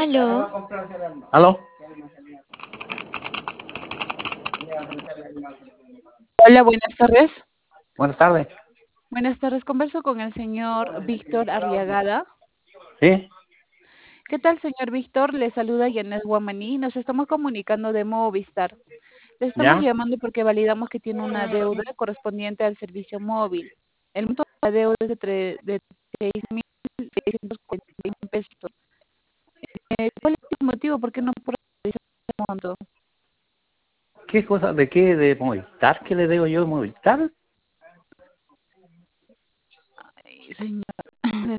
Aló, ¿Aló? Hola, buenas tardes. Buenas tardes. Buenas tardes, converso con el señor Víctor Arriagada. ¿Sí? ¿Qué tal, señor Víctor? Le saluda Yanet Guamaní. Nos estamos comunicando de Movistar. Le estamos ¿Ya? llamando porque validamos que tiene una deuda correspondiente al servicio móvil. El monto de la deuda es de 6.641 pesos. ¿Cuál es el motivo? ¿Por qué no puedo realizar ese monto? ¿Qué cosa? ¿De qué? ¿De Movistar? ¿Qué le debo yo de Movistar? Ay, señor.